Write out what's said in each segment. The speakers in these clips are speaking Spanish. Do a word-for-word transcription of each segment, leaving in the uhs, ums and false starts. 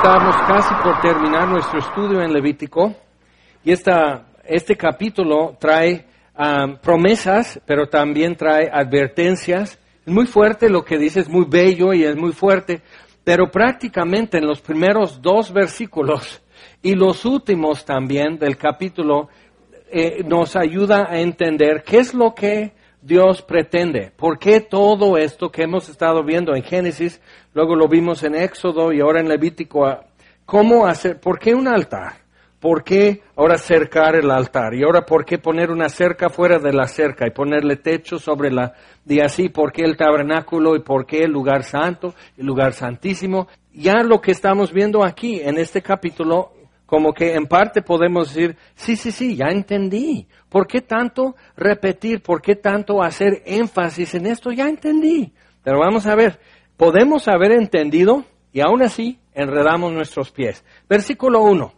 estamos casi por terminar nuestro estudio en Levítico y esta, este capítulo trae um, promesas, pero también trae advertencias. Es muy fuerte lo que dice, es muy bello y es muy fuerte, pero prácticamente en los primeros dos versículos y los últimos también del capítulo eh, nos ayuda a entender qué es lo que Dios pretende. ¿Por qué todo esto que hemos estado viendo en Génesis, luego lo vimos en Éxodo y ahora en Levítico? ¿Cómo hacer? ¿Por qué un altar? ¿Por qué ahora cercar el altar? Y ahora, ¿por qué poner una cerca fuera de la cerca y ponerle techo sobre la... Y así, ¿por qué el tabernáculo y por qué el lugar santo, el lugar santísimo? Ya lo que estamos viendo aquí en este capítulo, como que en parte podemos decir, sí, sí, sí, ya entendí. ¿Por qué tanto repetir? ¿Por qué tanto hacer énfasis en esto? Ya entendí. Pero vamos a ver, podemos haber entendido y aún así enredamos nuestros pies. Versículo uno.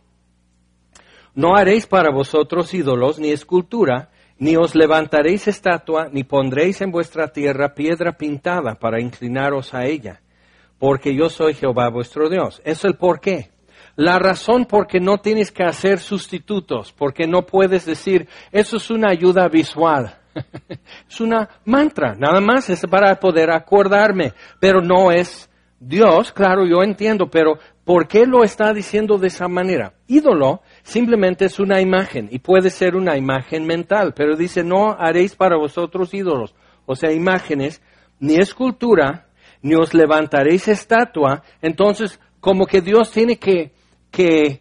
No haréis para vosotros ídolos ni escultura, ni os levantaréis estatua, ni pondréis en vuestra tierra piedra pintada para inclinaros a ella, porque yo soy Jehová vuestro Dios. Eso es el por qué. La razón por qué no tienes que hacer sustitutos, porque no puedes decir, eso es una ayuda visual. Es una mantra, nada más es para poder acordarme, pero no es Dios, claro, yo entiendo, pero ¿por qué lo está diciendo de esa manera? Ídolo simplemente es una imagen y puede ser una imagen mental, pero dice, no haréis para vosotros ídolos, o sea, imágenes, ni escultura, ni os levantaréis estatua. Entonces, como que Dios tiene que que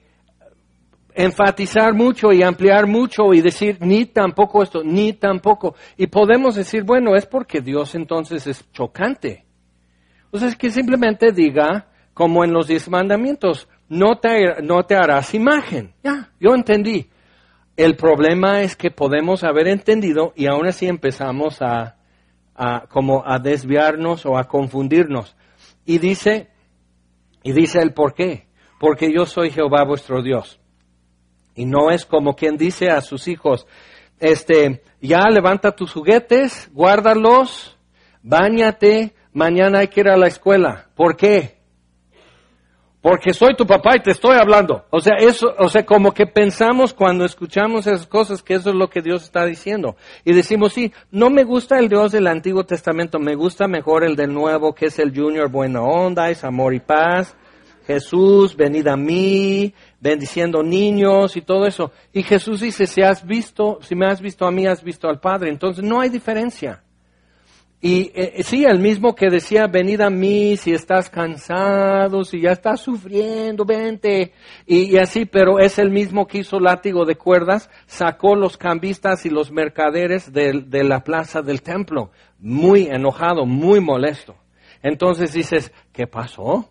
enfatizar mucho y ampliar mucho y decir ni tampoco esto, ni tampoco. Y podemos decir, bueno, es porque Dios entonces es chocante. O sea, es que simplemente diga, como en los diez mandamientos, no te, no te harás imagen. Ya, yo entendí. El problema es que podemos haber entendido y aún así empezamos a, a como a desviarnos o a confundirnos. Y dice, y dice el por qué. Porque yo soy Jehová vuestro Dios. Y no es como quien dice a sus hijos, este, ya levanta tus juguetes, guárdalos, báñate, mañana hay que ir a la escuela. ¿Por qué? Porque soy tu papá y te estoy hablando. O sea, eso, o sea, como que pensamos cuando escuchamos esas cosas que eso es lo que Dios está diciendo. Y decimos, sí, no me gusta el Dios del Antiguo Testamento, me gusta mejor el del Nuevo, que es el Junior buena onda, es amor y paz. Jesús, venid a mí, bendiciendo niños y todo eso. Y Jesús dice, si has visto, si me has visto a mí, has visto al Padre. Entonces no hay diferencia. Y eh, sí, el mismo que decía, venid a mí si estás cansado, si ya estás sufriendo, vente. Y, y así, pero es el mismo que hizo látigo de cuerdas, sacó los cambistas y los mercaderes de, de la plaza del templo. Muy enojado, muy molesto. Entonces dices, ¿qué pasó?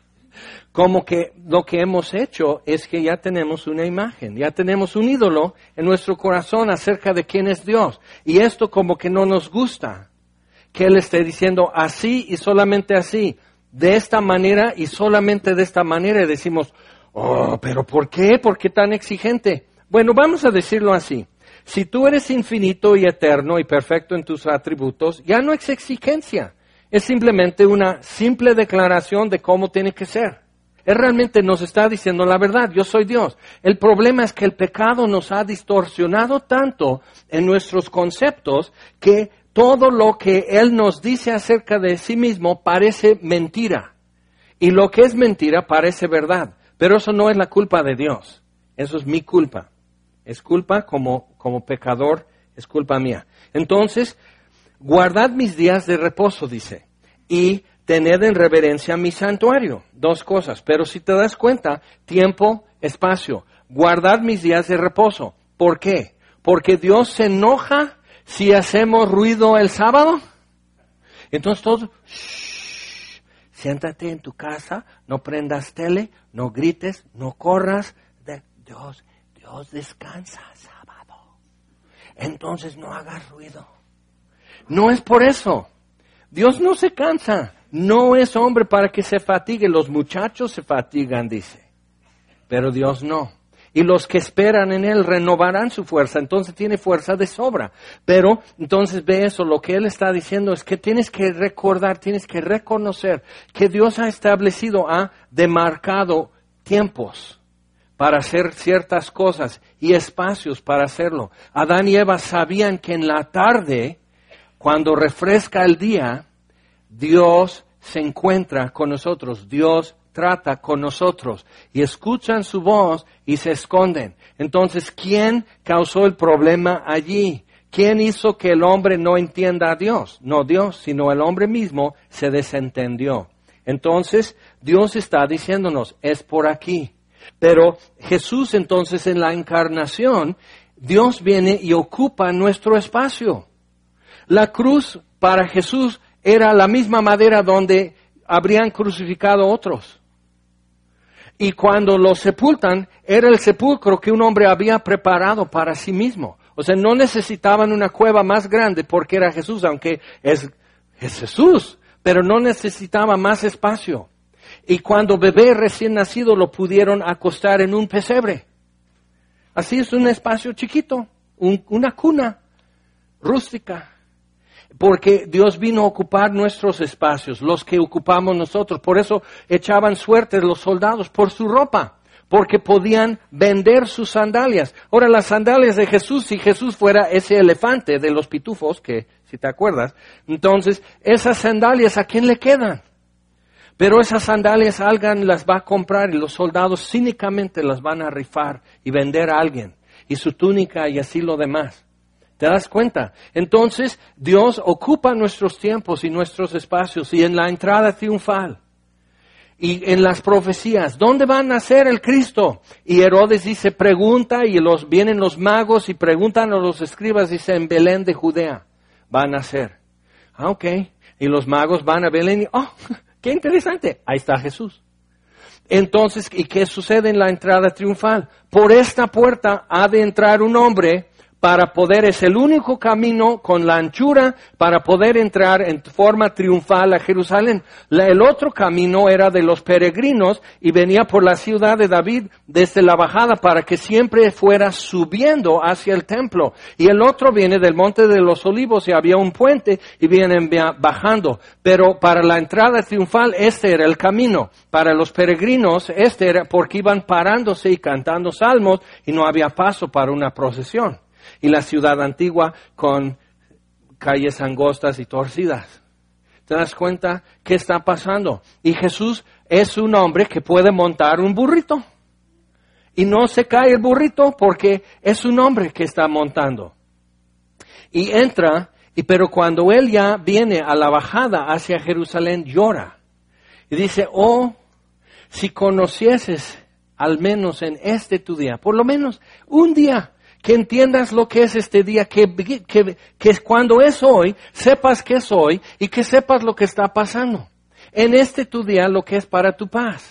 Como que lo que hemos hecho es que ya tenemos una imagen, ya tenemos un ídolo en nuestro corazón acerca de quién es Dios. Y esto como que no nos gusta, que Él esté diciendo así y solamente así, de esta manera y solamente de esta manera. Y decimos, oh, pero ¿por qué? ¿Por qué tan exigente? Bueno, vamos a decirlo así. Si tú eres infinito y eterno y perfecto en tus atributos, ya no es exigencia. Es simplemente una simple declaración de cómo tiene que ser. Él realmente nos está diciendo la verdad, yo soy Dios. El problema es que el pecado nos ha distorsionado tanto en nuestros conceptos que todo lo que Él nos dice acerca de sí mismo parece mentira. Y lo que es mentira parece verdad. Pero eso no es la culpa de Dios. Eso es mi culpa. Es culpa como, como pecador, es culpa mía. Entonces, guardad mis días de reposo, dice, y tened en reverencia mi santuario. Dos cosas, pero si te das cuenta, tiempo, espacio. Guardad mis días de reposo. ¿Por qué? Porque Dios se enoja si hacemos ruido el sábado. Entonces todos, shh, siéntate en tu casa, no prendas tele, no grites, no corras. De, Dios, Dios descansa sábado. Entonces no hagas ruido. No es por eso. Dios no se cansa. No es hombre para que se fatigue. Los muchachos se fatigan, dice. Pero Dios no. Y los que esperan en Él renovarán su fuerza. Entonces tiene fuerza de sobra. Pero entonces ve eso. Lo que Él está diciendo es que tienes que recordar, tienes que reconocer que Dios ha establecido, ha demarcado tiempos para hacer ciertas cosas y espacios para hacerlo. Adán y Eva sabían que en la tarde, cuando refresca el día, Dios se encuentra con nosotros, Dios trata con nosotros y escuchan su voz y se esconden. Entonces, ¿quién causó el problema allí? ¿Quién hizo que el hombre no entienda a Dios? No Dios, sino el hombre mismo se desentendió. Entonces, Dios está diciéndonos, es por aquí. Pero Jesús entonces en la encarnación, Dios viene y ocupa nuestro espacio. La cruz para Jesús era la misma madera donde habrían crucificado otros. Y cuando lo sepultan, era el sepulcro que un hombre había preparado para sí mismo. O sea, no necesitaban una cueva más grande porque era Jesús, aunque es, es Jesús, pero no necesitaba más espacio. Y cuando bebé recién nacido lo pudieron acostar en un pesebre. Así es un espacio chiquito, un, una cuna rústica. Porque Dios vino a ocupar nuestros espacios, los que ocupamos nosotros. Por eso echaban suerte los soldados por su ropa, porque podían vender sus sandalias. Ahora, las sandalias de Jesús, si Jesús fuera ese elefante de los pitufos, que si te acuerdas, entonces esas sandalias, ¿a quién le quedan? Pero esas sandalias alguien las va a comprar y los soldados cínicamente las van a rifar y vender a alguien. Y su túnica y así lo demás. ¿Te das cuenta? Entonces, Dios ocupa nuestros tiempos y nuestros espacios y en la entrada triunfal. Y en las profecías, ¿dónde va a nacer el Cristo? Y Herodes dice, pregunta, y los, vienen los magos y preguntan a los escribas, dice, en Belén de Judea va a nacer. Ah, ok. Y los magos van a Belén y, oh, qué interesante, ahí está Jesús. Entonces, ¿y qué sucede en la entrada triunfal? Por esta puerta ha de entrar un hombre para poder, es el único camino con la anchura para poder entrar en forma triunfal a Jerusalén. La, el otro camino era de los peregrinos y venía por la ciudad de David desde la bajada para que siempre fuera subiendo hacia el templo. Y el otro viene del Monte de los Olivos y había un puente y vienen bajando. Pero para la entrada triunfal este era el camino. Para los peregrinos este era porque iban parándose y cantando salmos y no había paso para una procesión. Y la ciudad antigua con calles angostas y torcidas. ¿Te das cuenta qué está pasando? Y Jesús es un hombre que puede montar un burrito. Y no se cae el burrito porque es un hombre que está montando. Y entra, y pero cuando él ya viene a la bajada hacia Jerusalén, llora. Y dice, oh, si conocieses al menos en este tu día, por lo menos un día, que entiendas lo que es este día, que, que, que cuando es hoy, sepas que es hoy y que sepas lo que está pasando. En este tu día lo que es para tu paz.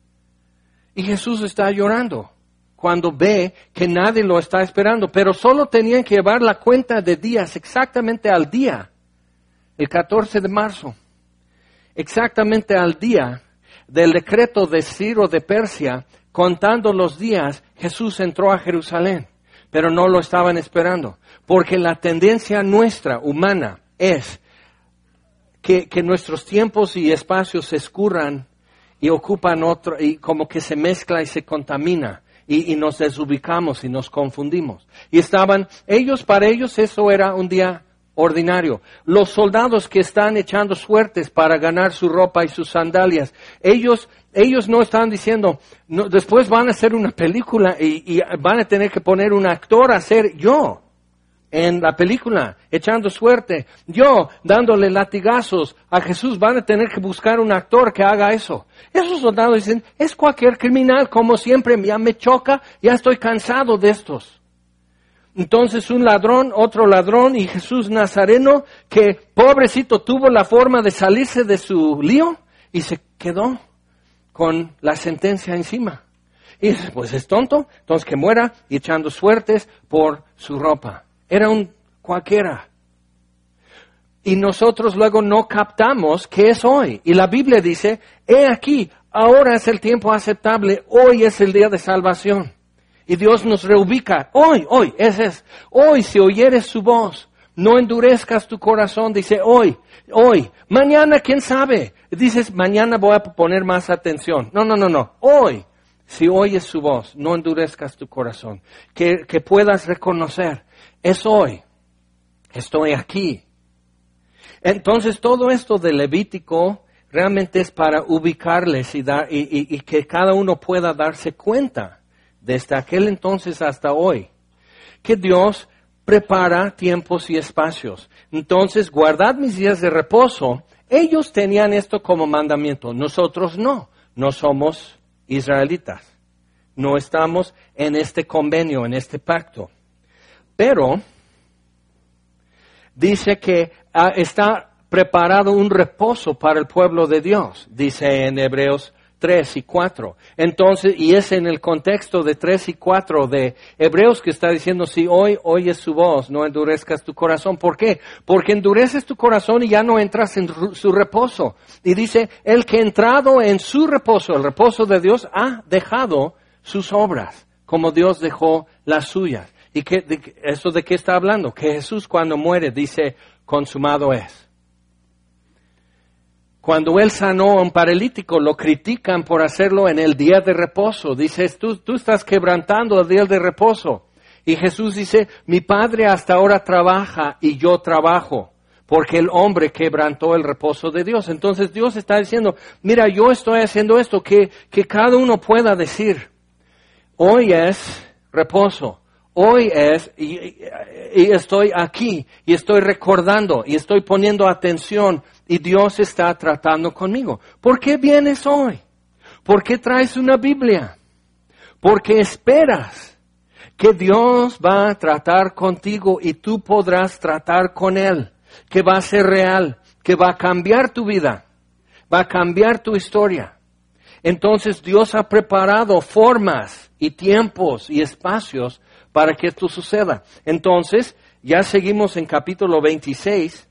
Y Jesús está llorando cuando ve que nadie lo está esperando, pero solo tenían que llevar la cuenta de días exactamente al día, el catorce de marzo, exactamente al día del decreto de Ciro de Persia, contando los días, Jesús entró a Jerusalén. Pero no lo estaban esperando, porque la tendencia nuestra, humana, es que, que nuestros tiempos y espacios se escurran y ocupan otro, y como que se mezcla y se contamina, y, y nos desubicamos y nos confundimos. Y estaban, ellos, para ellos eso era un día ordinario. Los soldados que están echando suertes para ganar su ropa y sus sandalias, ellos Ellos no están diciendo, no, después van a hacer una película y, y van a tener que poner un actor a ser yo en la película, echando suerte. Yo dándole latigazos a Jesús, van a tener que buscar un actor que haga eso. Esos soldados dicen, es cualquier criminal, como siempre, ya me choca, ya estoy cansado de estos. Entonces un ladrón, otro ladrón y Jesús Nazareno, que pobrecito tuvo la forma de salirse de su lío y se quedó con la sentencia encima. Y dice, pues es tonto, entonces que muera y echando suertes por su ropa. Era un cualquiera. Y nosotros luego no captamos qué es hoy. Y la Biblia dice, he aquí, ahora es el tiempo aceptable, hoy es el día de salvación. Y Dios nos reubica, hoy, hoy, ese es, hoy si oyeres su voz, no endurezcas tu corazón, dice hoy, hoy, mañana quién sabe, dices mañana voy a poner más atención, no, no, no, no, hoy, si oyes su voz, no endurezcas tu corazón. Que, que puedas reconocer, es hoy, estoy aquí. Entonces todo esto de Levítico realmente es para ubicarles y, dar, y, y, y que cada uno pueda darse cuenta desde aquel entonces hasta hoy, que Dios prepara tiempos y espacios. Entonces, guardad mis días de reposo. Ellos tenían esto como mandamiento, nosotros no, no somos israelitas, no estamos en este convenio, en este pacto. Pero dice que ah, está preparado un reposo para el pueblo de Dios, dice en Hebreos tres y cuatro. Entonces, y es en el contexto de tres y cuatro de Hebreos que está diciendo, si hoy oyes su voz, no endurezcas tu corazón. ¿Por qué? Porque endureces tu corazón y ya no entras en su reposo. Y dice, el que ha entrado en su reposo, el reposo de Dios, ha dejado sus obras, como Dios dejó las suyas. ¿Y qué, de, eso de qué está hablando? Que Jesús cuando muere dice, consumado es. Cuando Él sanó a un paralítico, lo critican por hacerlo en el día de reposo. Dices, tú, tú estás quebrantando el día de reposo. Y Jesús dice, mi Padre hasta ahora trabaja y yo trabajo, porque el hombre quebrantó el reposo de Dios. Entonces Dios está diciendo, mira, yo estoy haciendo esto, que, que cada uno pueda decir, hoy es reposo. Hoy es, y, y estoy aquí, y estoy recordando, y estoy poniendo atención, y Dios está tratando conmigo. ¿Por qué vienes hoy? ¿Por qué traes una Biblia? Porque esperas que Dios va a tratar contigo y tú podrás tratar con Él, que va a ser real, que va a cambiar tu vida, va a cambiar tu historia. Entonces Dios ha preparado formas y tiempos y espacios para que esto suceda. Entonces, ya seguimos en capítulo veintiséis.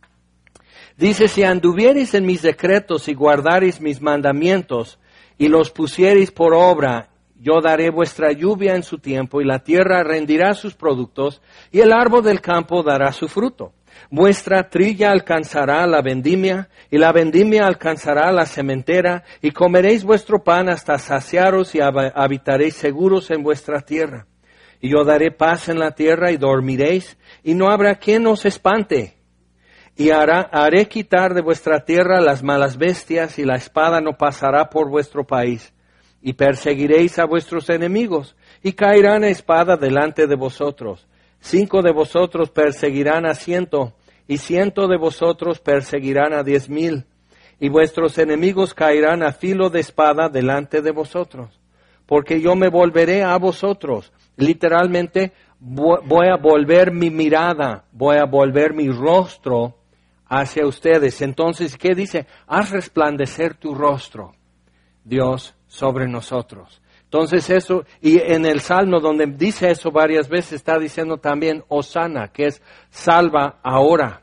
Dice, si anduviereis en mis decretos y guardareis mis mandamientos y los pusiereis por obra, yo daré vuestra lluvia en su tiempo y la tierra rendirá sus productos y el árbol del campo dará su fruto. Vuestra trilla alcanzará la vendimia y la vendimia alcanzará la sementera y comeréis vuestro pan hasta saciaros y habitaréis seguros en vuestra tierra. Y yo daré paz en la tierra y dormiréis, y no habrá quien os espante. Y hará, haré quitar de vuestra tierra las malas bestias, y la espada no pasará por vuestro país. Y perseguiréis a vuestros enemigos, y caerán a espada delante de vosotros. Cinco de vosotros perseguirán a ciento, y ciento de vosotros perseguirán a diez mil. Y vuestros enemigos caerán a filo de espada delante de vosotros. Porque yo me volveré a vosotros. Literalmente, voy a volver mi mirada, voy a volver mi rostro hacia ustedes. Entonces, ¿qué dice? Haz resplandecer tu rostro, Dios, sobre nosotros. Entonces eso, y en el Salmo donde dice eso varias veces, está diciendo también, Hosana, que es salva ahora.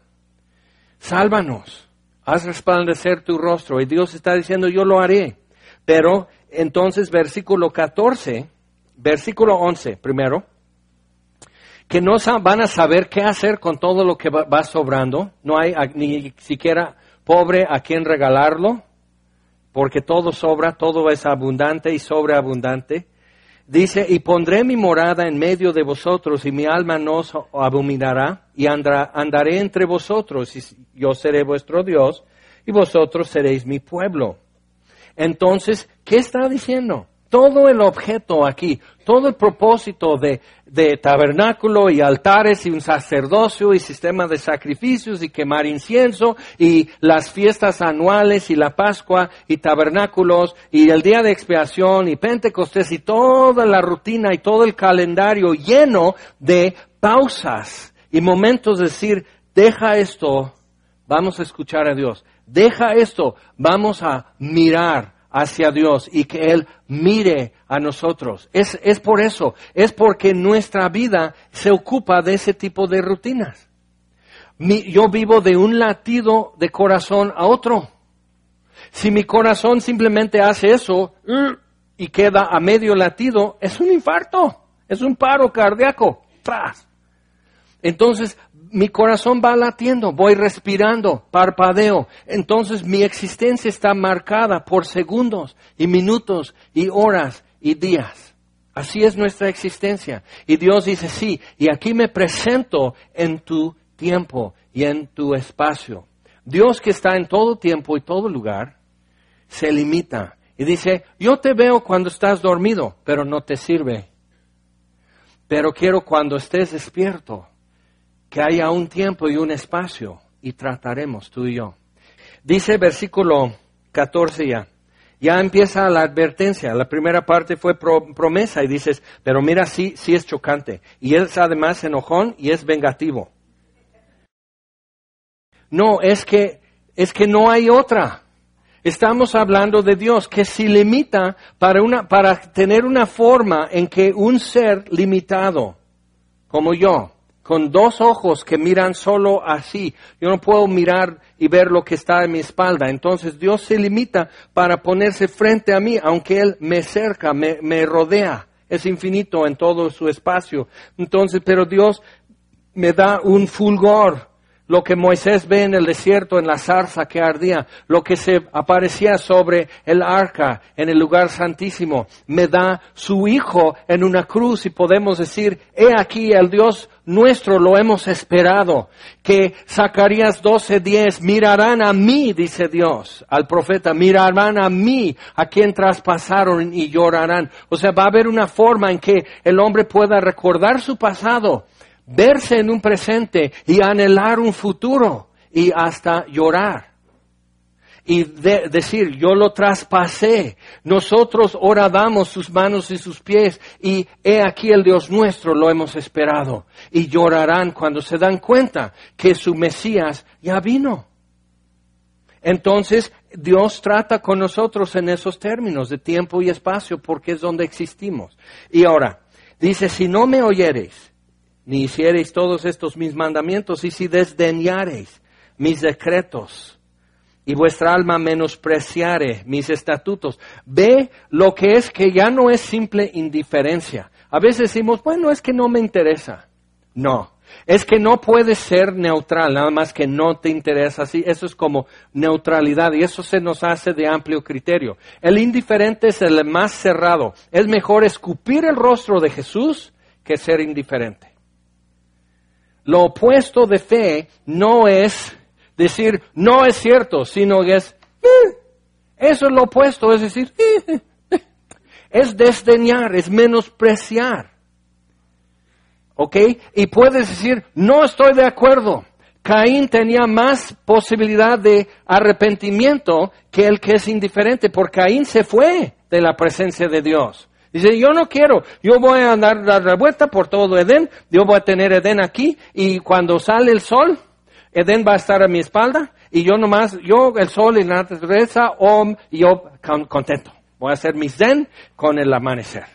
Sálvanos, haz resplandecer tu rostro. Y Dios está diciendo, yo lo haré. Pero, entonces, versículo catorce, versículo once, primero, que no van a saber qué hacer con todo lo que va, va sobrando. No hay ni siquiera pobre a quien regalarlo, porque todo sobra, todo es abundante y sobreabundante. Dice, y pondré mi morada en medio de vosotros, y mi alma no os abominará, y andrá, andaré entre vosotros, y yo seré vuestro Dios, y vosotros seréis mi pueblo. Entonces, ¿qué está diciendo? Todo el objeto aquí, todo el propósito de, de tabernáculo y altares y un sacerdocio y sistema de sacrificios y quemar incienso y las fiestas anuales y la Pascua y tabernáculos y el día de expiación y Pentecostés y toda la rutina y todo el calendario lleno de pausas y momentos de decir, deja esto, vamos a escuchar a Dios, deja esto, vamos a mirar hacia Dios y que Él mire a nosotros. Es, es por eso, es porque nuestra vida se ocupa de ese tipo de rutinas. Mi, yo vivo de un latido de corazón a otro. Si mi corazón simplemente hace eso y queda a medio latido, es un infarto, es un paro cardíaco. ¡Tras! Entonces, mi corazón va latiendo, voy respirando, parpadeo. Entonces mi existencia está marcada por segundos y minutos y horas y días. Así es nuestra existencia. Y Dios dice, sí, y aquí me presento en tu tiempo y en tu espacio. Dios que está en todo tiempo y todo lugar, se limita y dice, yo te veo cuando estás dormido, pero no te sirve. Pero quiero cuando estés despierto, que haya un tiempo y un espacio, y trataremos tú y yo. Dice versículo catorce ya, ya empieza la advertencia. La primera parte fue pro, promesa y dices, pero mira, sí, sí es chocante. Y es además enojón y es vengativo. No, es que, es que no hay otra. Estamos hablando de Dios que se limita para una, para tener una forma en que un ser limitado, como yo, con dos ojos que miran solo así, yo no puedo mirar y ver lo que está en mi espalda. Entonces Dios se limita para ponerse frente a mí, aunque Él me cerca, me, me rodea. Es infinito en todo su espacio. Entonces, pero Dios me da un fulgor. Lo que Moisés ve en el desierto, en la zarza que ardía, lo que se aparecía sobre el arca, en el lugar santísimo, me da su Hijo en una cruz y podemos decir, he aquí el Dios nuestro, lo hemos esperado. Que Zacarías doce diez, mirarán a mí, dice Dios, al profeta, mirarán a mí, a quien traspasaron y llorarán. O sea, va a haber una forma en que el hombre pueda recordar su pasado, verse en un presente y anhelar un futuro y hasta llorar. Y de, decir, yo lo traspasé, nosotros horadamos sus manos y sus pies y he aquí el Dios nuestro, lo hemos esperado. Y llorarán cuando se dan cuenta que su Mesías ya vino. Entonces, Dios trata con nosotros en esos términos de tiempo y espacio porque es donde existimos. Y ahora, dice, si no me oyereis, ni hiciereis todos estos mis mandamientos, y si desdeñareis mis decretos, y vuestra alma menospreciare mis estatutos. Ve lo que es que ya no es simple indiferencia. A veces decimos, bueno, es que no me interesa. No, es que no puedes ser neutral, nada más que no te interesa. Así, eso es como neutralidad, y eso se nos hace de amplio criterio. El indiferente es el más cerrado. Es mejor escupir el rostro de Jesús que ser indiferente. Lo opuesto de fe no es decir, no es cierto, sino que es, eh, eso es lo opuesto, es decir, eh, eh, es desdeñar, es menospreciar. ¿Ok? Y puedes decir, no estoy de acuerdo. Caín tenía más posibilidad de arrepentimiento que el que es indiferente, porque Caín se fue de la presencia de Dios. Dice, yo no quiero, yo voy a andar dar la vuelta por todo Edén, yo voy a tener Edén aquí, y cuando sale el sol, Edén va a estar a mi espalda, y yo nomás, yo, el sol y la naturaleza, om, y yo contento. Voy a hacer mi zen con el amanecer.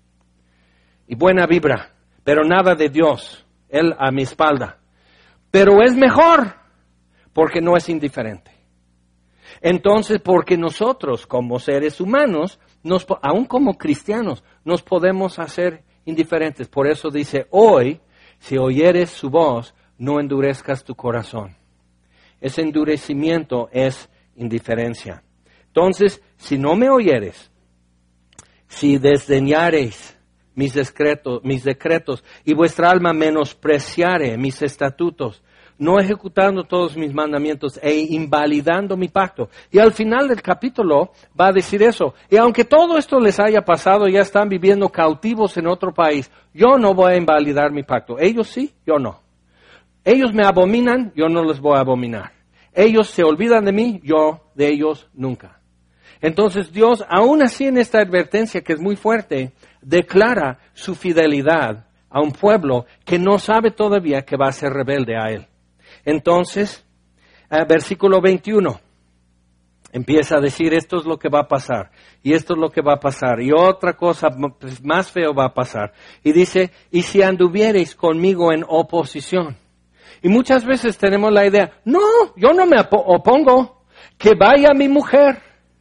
Y buena vibra, pero nada de Dios, Él a mi espalda. Pero es mejor, porque no es indiferente. Entonces, porque nosotros, como seres humanos, nos, aún como cristianos, nos podemos hacer indiferentes. Por eso dice, hoy, si oyeres su voz, no endurezcas tu corazón. Ese endurecimiento es indiferencia. Entonces, si no me oyeres, si desdeñareis mis decretos, mis decretos, y vuestra alma menospreciare mis estatutos, no ejecutando todos mis mandamientos e invalidando mi pacto. Y al final del capítulo va a decir eso. Y aunque todo esto les haya pasado, ya están viviendo cautivos en otro país, yo no voy a invalidar mi pacto. Ellos sí, yo no. Ellos me abominan, yo no les voy a abominar. Ellos se olvidan de mí, yo de ellos nunca. Entonces Dios, aún así en esta advertencia que es muy fuerte, declara su fidelidad a un pueblo que no sabe todavía que va a ser rebelde a Él. Entonces, eh, versículo veintiuno, empieza a decir, esto es lo que va a pasar, y esto es lo que va a pasar, y otra cosa pues, más feo va a pasar. Y dice, y si anduviereis conmigo en oposición. Y muchas veces tenemos la idea, no, yo no me op- opongo, que vaya mi mujer.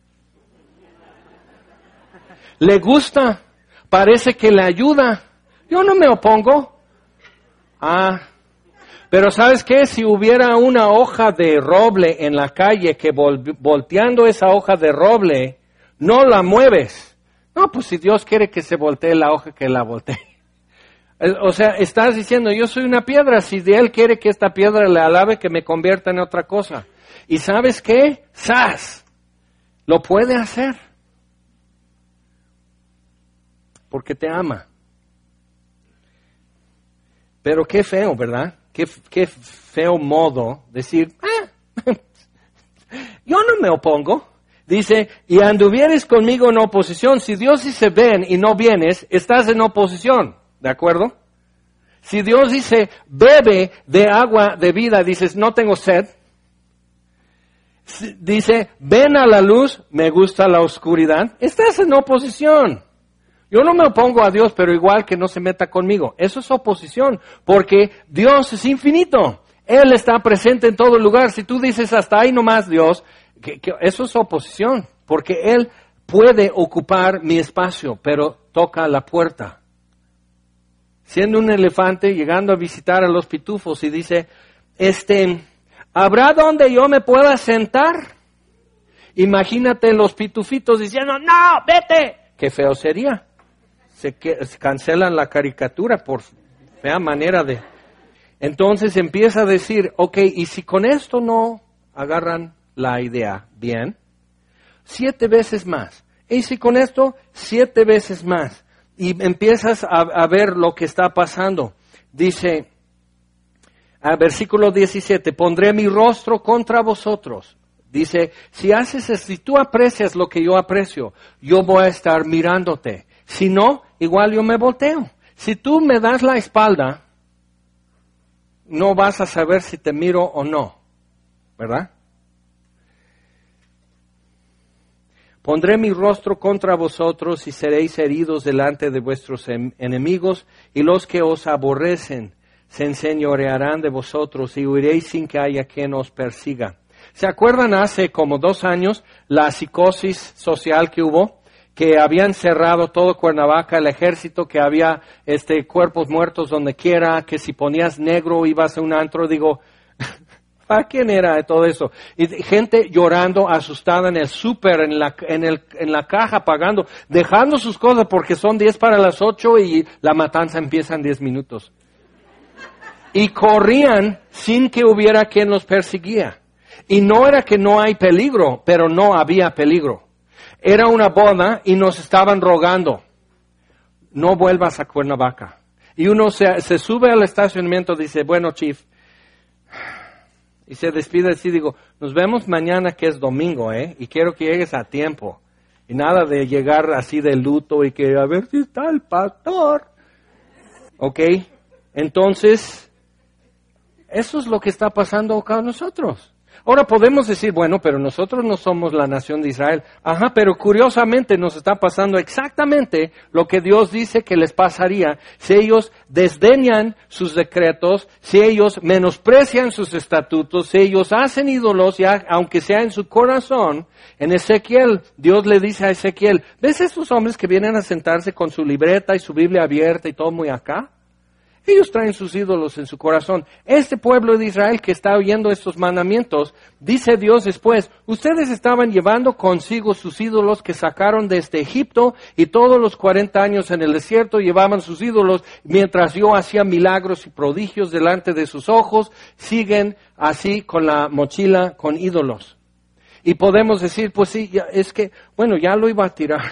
Le gusta, parece que le ayuda, yo no me opongo. Ah, pero ¿sabes qué? Si hubiera una hoja de roble en la calle que vol- volteando esa hoja de roble, no la mueves, No, pues si Dios quiere que se voltee la hoja, que la voltee. O sea, estás diciendo, yo soy una piedra, si Él quiere que esta piedra le alabe, que me convierta en otra cosa. ¿Y sabes qué? ¡Sas! Lo puede hacer. Porque te ama. Pero qué feo, ¿verdad? Qué, qué feo modo decir, ah, yo no me opongo. Dice, y anduvieres conmigo en oposición. Si Dios dice ven y no vienes, estás en oposición. ¿De acuerdo? Si Dios dice, bebe de agua de vida, dices, no tengo sed. Dice, ven a la luz, me gusta la oscuridad. Estás en oposición. Yo no me opongo a Dios, pero igual que no se meta conmigo. Eso es oposición, porque Dios es infinito. Él está presente en todo lugar. Si tú dices, hasta ahí nomás Dios, que, que eso es oposición, porque Él puede ocupar mi espacio, pero toca la puerta. Siendo un elefante, llegando a visitar a los pitufos y dice, este, ¿habrá donde yo me pueda sentar? Imagínate los pitufitos diciendo, no, vete. Qué feo sería. Se, que, se cancelan la caricatura por fea manera de... Entonces empieza a decir, ok, y si con esto no agarran la idea bien, siete veces más. Y si con esto, siete veces más. Y empiezas a, a ver lo que está pasando. Dice, a versículo diecisiete, pondré mi rostro contra vosotros. Dice, si haces, si tú aprecias lo que yo aprecio, yo voy a estar mirándote. Si no, igual yo me volteo. Si tú me das la espalda, no vas a saber si te miro o no. ¿Verdad? Pondré mi rostro contra vosotros y seréis heridos delante de vuestros enemigos, y los que os aborrecen se enseñorearán de vosotros y huiréis sin que haya quien os persiga. ¿Se acuerdan hace como dos años la psicosis social que hubo? Que habían cerrado todo Cuernavaca, el ejército, que había este cuerpos muertos donde quiera, que si ponías negro ibas a un antro. Digo, ¿para quién era todo eso? Y gente llorando, asustada en el súper, en la, en el, en la caja, pagando, dejando sus cosas porque son diez para las ocho y la matanza empieza en diez minutos. Y corrían sin que hubiera quien los perseguía. Y no era que no hay peligro, pero no había peligro. Era una boda y nos estaban rogando, no vuelvas a Cuernavaca. Y uno se, se sube al estacionamiento y dice, bueno, chief, y se despide así, digo, nos vemos mañana que es domingo, ¿eh? Y quiero que llegues a tiempo. Y nada de llegar así de luto y que a ver si está el pastor. ¿Ok? Entonces, eso es lo que está pasando con nosotros. Ahora podemos decir, bueno, pero nosotros no somos la nación de Israel. Ajá, pero curiosamente nos está pasando exactamente lo que Dios dice que les pasaría si ellos desdeñan sus decretos, si ellos menosprecian sus estatutos, si ellos hacen ídolos, ya, aunque sea en su corazón. En Ezequiel, Dios le dice a Ezequiel, ¿ves estos hombres que vienen a sentarse con su libreta y su Biblia abierta y todo muy acá? Ellos traen sus ídolos en su corazón. Este pueblo de Israel que está oyendo estos mandamientos, dice Dios después, ustedes estaban llevando consigo sus ídolos que sacaron desde Egipto y todos los cuarenta años en el desierto llevaban sus ídolos mientras yo hacía milagros y prodigios delante de sus ojos, siguen así con la mochila con ídolos. Y podemos decir, pues sí, ya, es que, bueno, ya lo iba a tirar.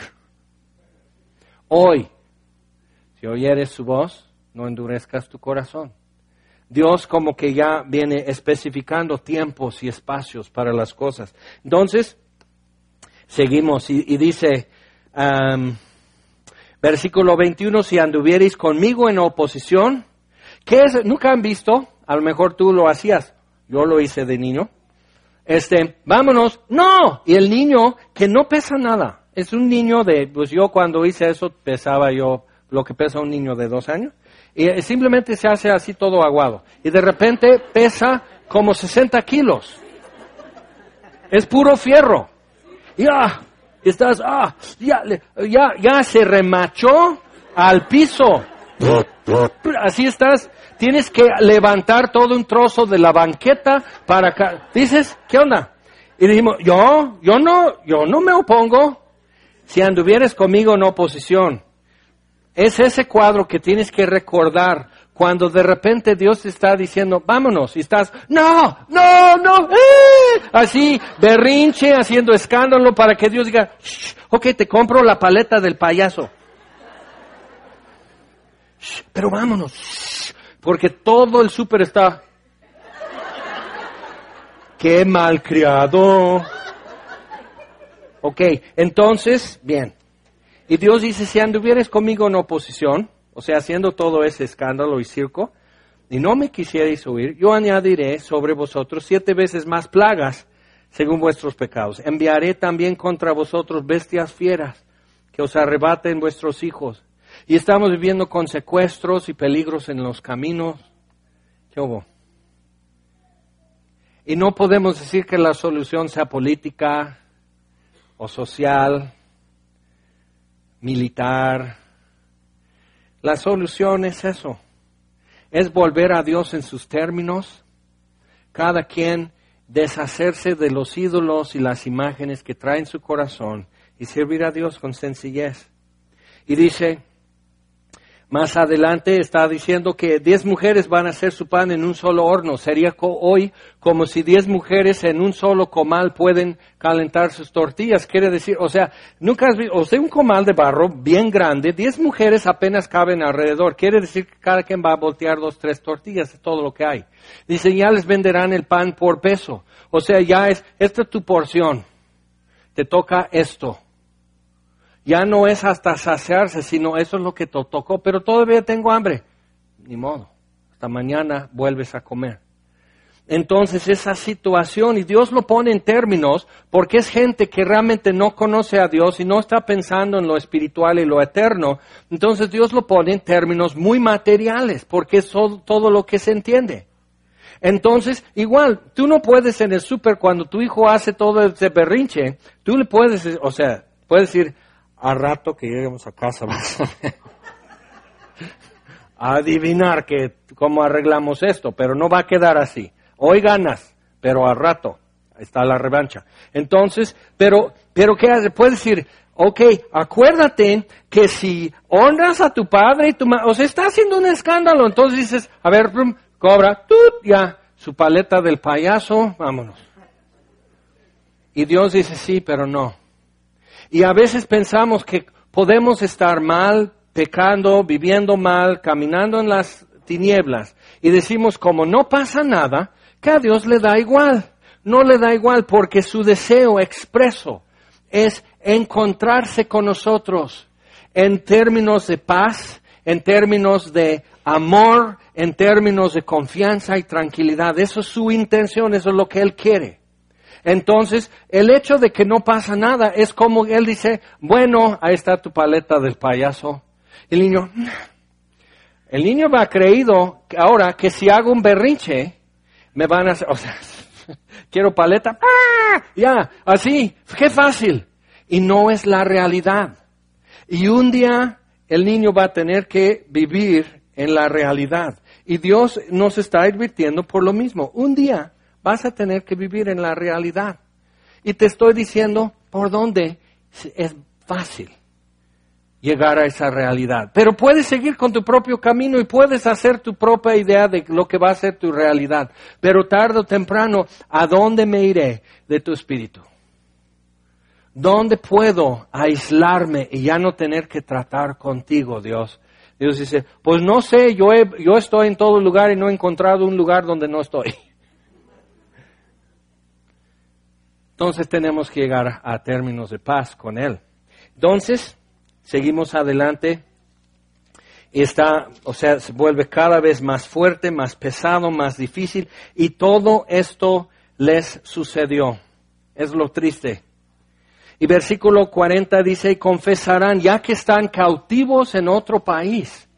Hoy, si oyeres su voz, no endurezcas tu corazón. Dios como que ya viene especificando tiempos y espacios para las cosas. Entonces, seguimos y, y dice, um, versículo veintiuno, si anduvierais conmigo en oposición, ¿qué es? ¿Nunca han visto? A lo mejor tú lo hacías, yo lo hice de niño. Este, vámonos, no, y el niño que no pesa nada, es un niño de, pues yo cuando hice eso pesaba yo lo que pesa un niño de dos años. Y simplemente se hace así todo aguado. Y de repente pesa como sesenta kilos. Es puro fierro. Ya, estás, ah, ya, ya, ya se remachó al piso. Así estás. Tienes que levantar todo un trozo de la banqueta para acá. Dices, ¿qué onda? Y dijimos, yo, yo no, yo no me opongo. si anduvieres conmigo en oposición. Es ese cuadro que tienes que recordar cuando de repente Dios te está diciendo, vámonos, y estás, no, no, no, eh, así, berrinche, haciendo escándalo para que Dios diga, shh, ok, te compro la paleta del payaso. Shh, pero vámonos, shh, porque todo el súper está, qué malcriado. Ok, entonces, bien. Y Dios dice, si anduvieres conmigo en oposición, o sea, haciendo todo ese escándalo y circo, y no me quisierais oír, yo añadiré sobre vosotros siete veces más plagas, según vuestros pecados. Enviaré también contra vosotros bestias fieras, que os arrebaten vuestros hijos. Y estamos viviendo con secuestros y peligros en los caminos. ¿Qué hubo? Y no podemos decir que la solución sea política, o social, militar. La solución es eso, es volver a Dios en sus términos, cada quien deshacerse de los ídolos y las imágenes que trae en su corazón y servir a Dios con sencillez. Y dice, más adelante está diciendo que diez mujeres van a hacer su pan en un solo horno. Sería co- hoy como si diez mujeres en un solo comal pueden calentar sus tortillas. Quiere decir, o sea, nunca has visto, o sea, un comal de barro bien grande, diez mujeres apenas caben alrededor. Quiere decir que cada quien va a voltear dos, tres tortillas, es todo lo que hay. Dice, ya les venderán el pan por peso. O sea, ya es, esta es tu porción. Te toca esto. Ya no es hasta saciarse, sino eso es lo que te tocó, pero todavía tengo hambre. Ni modo, hasta mañana vuelves a comer. Entonces esa situación, y Dios lo pone en términos, porque es gente que realmente no conoce a Dios y no está pensando en lo espiritual y lo eterno. Entonces Dios lo pone en términos muy materiales, porque es todo, todo lo que se entiende. Entonces, igual, tú no puedes en el súper, cuando tu hijo hace todo ese berrinche, tú le puedes, o sea, puedes decir, a rato que lleguemos a casa vas a adivinar que cómo arreglamos esto, pero no va a quedar así. Hoy ganas, pero al rato está la revancha. Entonces, pero, pero ¿qué hace? Puedes decir, ok, acuérdate que si honras a tu padre y tu madre, o sea, está haciendo un escándalo, entonces dices, a ver, plum, cobra, tut, ya, su paleta del payaso, vámonos. Y Dios dice, sí, pero no. Y a veces pensamos que podemos estar mal, pecando, viviendo mal, caminando en las tinieblas. Y decimos, como no pasa nada, que a Dios le da igual. No le da igual porque su deseo expreso es encontrarse con nosotros en términos de paz, en términos de amor, en términos de confianza y tranquilidad. Eso es su intención, eso es lo que Él quiere. Entonces, el hecho de que no pasa nada es como Él dice, bueno, ahí está tu paleta del payaso. El niño, el niño va creído que ahora que si hago un berrinche, me van a hacer, o sea, quiero paleta, ¡ah! Ya, así, qué fácil. Y no es la realidad. Y un día el niño va a tener que vivir en la realidad. Y Dios nos está advirtiendo por lo mismo. Un día vas a tener que vivir en la realidad. Y te estoy diciendo por dónde es fácil llegar a esa realidad. Pero puedes seguir con tu propio camino y puedes hacer tu propia idea de lo que va a ser tu realidad. Pero tarde o temprano, ¿a dónde me iré de tu espíritu? ¿Dónde puedo aislarme y ya no tener que tratar contigo, Dios? Dios dice, pues no sé, yo, he, yo estoy en todo lugar y no he encontrado un lugar donde no estoy. Entonces tenemos que llegar a términos de paz con Él. Entonces, seguimos adelante. Y está, o sea, se vuelve cada vez más fuerte, más pesado, más difícil. Y todo esto les sucedió. Es lo triste. Y versículo cuarenta dice, y confesarán, ya que están cautivos en otro país.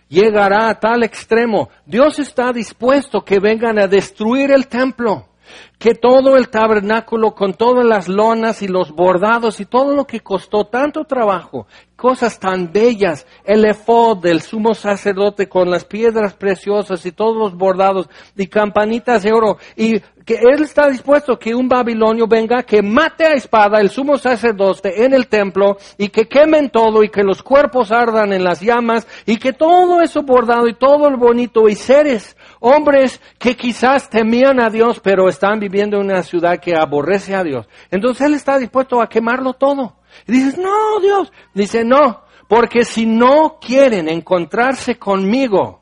Llegará a tal extremo. Dios está dispuesto que vengan a destruir el templo. que todo el tabernáculo con todas las lonas y los bordados y todo lo que costó tanto trabajo, cosas tan bellas, el efod del sumo sacerdote con las piedras preciosas y todos los bordados y campanitas de oro, y que él está dispuesto que un babilonio venga, que mate a espada el sumo sacerdote en el templo y que quemen todo y que los cuerpos ardan en las llamas y que todo eso bordado y todo lo bonito y seres, hombres que quizás temían a Dios pero están viviendo en una ciudad que aborrece a Dios. Entonces él está dispuesto a quemarlo todo. Y dices, no, Dios. Dice, no, porque si no quieren encontrarse conmigo,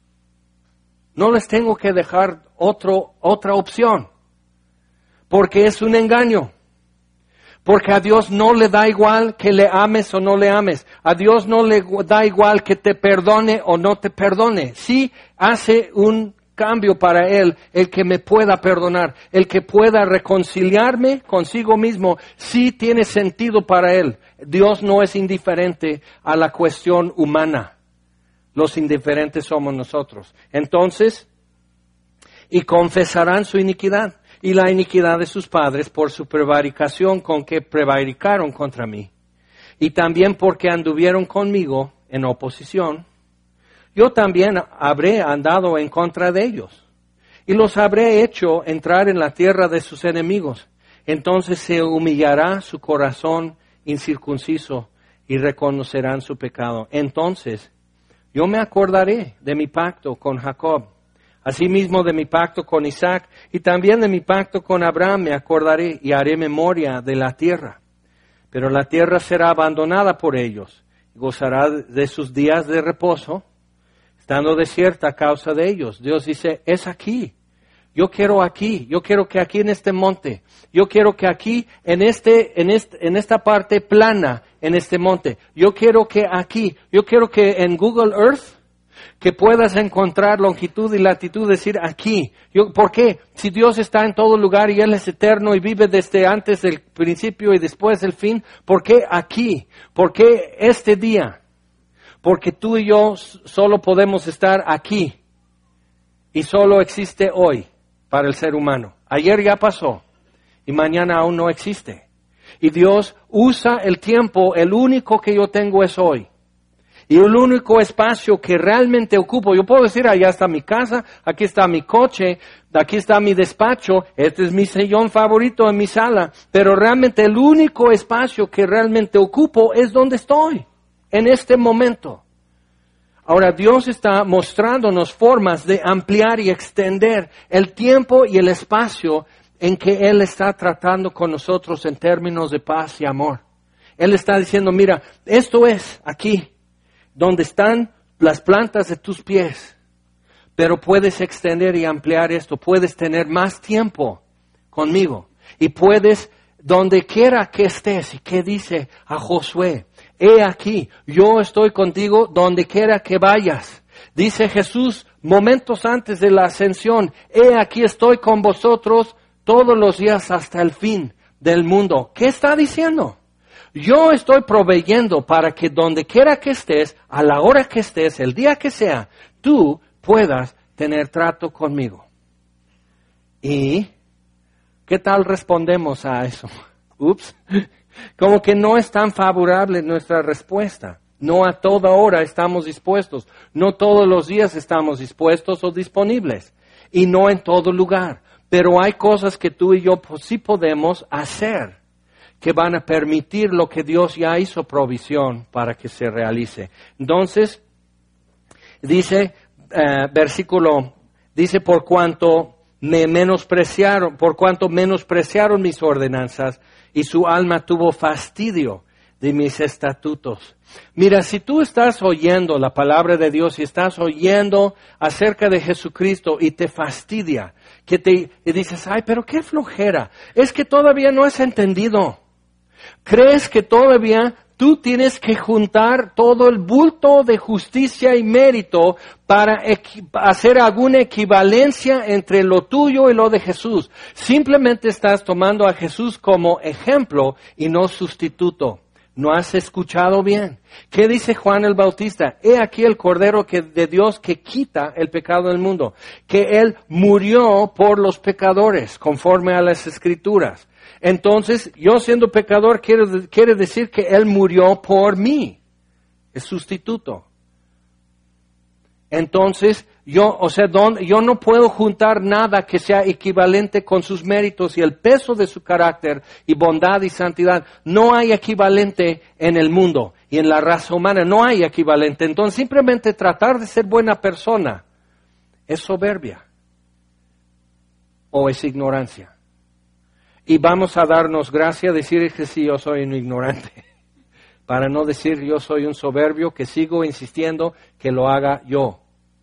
no les tengo que dejar otro, otra opción. Porque es un engaño. Porque a Dios no le da igual que le ames o no le ames. A Dios no le da igual que te perdone o no te perdone. Sí hace un cambio para Él, el que me pueda perdonar, el que pueda reconciliarme consigo mismo, sí tiene sentido para Él. Dios no es indiferente a la cuestión humana. Los indiferentes somos nosotros. Entonces, y confesarán su iniquidad y la iniquidad de sus padres por su prevaricación con que prevaricaron contra mí. Y también porque anduvieron conmigo en oposición, yo también habré andado en contra de ellos, y los habré hecho entrar en la tierra de sus enemigos. Entonces se humillará su corazón incircunciso, y reconocerán su pecado. Entonces yo me acordaré de mi pacto con Jacob, asimismo de mi pacto con Isaac, y también de mi pacto con Abraham me acordaré, y haré memoria de la tierra. Pero la tierra será abandonada por ellos, y gozará de sus días de reposo, estando desierta a causa de ellos. Dios dice, es aquí. Yo quiero aquí. Yo quiero que aquí en este monte. Yo quiero que aquí en este, en este, en esta parte plana, en este monte. Yo quiero que aquí. Yo quiero que en Google Earth, que puedas encontrar longitud y latitud, decir aquí. Yo, ¿por qué? Si Dios está en todo lugar y Él es eterno y vive desde antes del principio y después del fin, ¿por qué aquí? ¿Por qué este día? Porque tú y yo solo podemos estar aquí y solo existe hoy para el ser humano. Ayer ya pasó y mañana aún no existe. Y Dios usa el tiempo, el único que yo tengo es hoy. Y el único espacio que realmente ocupo, yo puedo decir, allá está mi casa, aquí está mi coche, aquí está mi despacho, este es mi sillón favorito en mi sala, pero realmente el único espacio que realmente ocupo es donde estoy. En este momento. Ahora Dios está mostrándonos formas de ampliar y extender el tiempo y el espacio en que Él está tratando con nosotros en términos de paz y amor. Él está diciendo, mira, esto es aquí, donde están las plantas de tus pies, pero puedes extender y ampliar esto, puedes tener más tiempo conmigo y puedes, donde quiera que estés, y que dice a Josué, he aquí, yo estoy contigo donde quiera que vayas. Dice Jesús momentos antes de la ascensión, he aquí estoy con vosotros todos los días hasta el fin del mundo. ¿Qué está diciendo? Yo estoy proveyendo para que donde quiera que estés, a la hora que estés, el día que sea, tú puedas tener trato conmigo. ¿Y qué tal respondemos a eso? Ups. Como que no es tan favorable nuestra respuesta. No a toda hora estamos dispuestos. No todos los días estamos dispuestos o disponibles. Y no en todo lugar. Pero hay cosas que tú y yo pues, sí podemos hacer que van a permitir lo que Dios ya hizo provisión para que se realice. Entonces, dice, eh, versículo, dice, por cuanto me menospreciaron, por cuanto menospreciaron mis ordenanzas, y su alma tuvo fastidio de mis estatutos. Mira, si tú estás oyendo la palabra de Dios y estás oyendo acerca de Jesucristo y te fastidia, que te y dices, ay, pero qué flojera, es que todavía no has entendido. ¿Crees que todavía tú tienes que juntar todo el bulto de justicia y mérito para equi- hacer alguna equivalencia entre lo tuyo y lo de Jesús? Simplemente estás tomando a Jesús como ejemplo y no sustituto. ¿No has escuchado bien? ¿Qué dice Juan el Bautista? He aquí el Cordero que, de Dios que quita el pecado del mundo. Que Él murió por los pecadores, conforme a las Escrituras. Entonces, yo siendo pecador, quiere, quiere decir que Él murió por mí. Es sustituto. Entonces, yo, o sea, don, yo no puedo juntar nada que sea equivalente con sus méritos y el peso de su carácter y bondad y santidad. No hay equivalente en el mundo y en la raza humana, no hay equivalente. Entonces, simplemente tratar de ser buena persona es soberbia o es ignorancia. Y vamos a darnos gracia, decir que sí, yo soy un ignorante, para no decir yo soy un soberbio que sigo insistiendo que lo haga yo.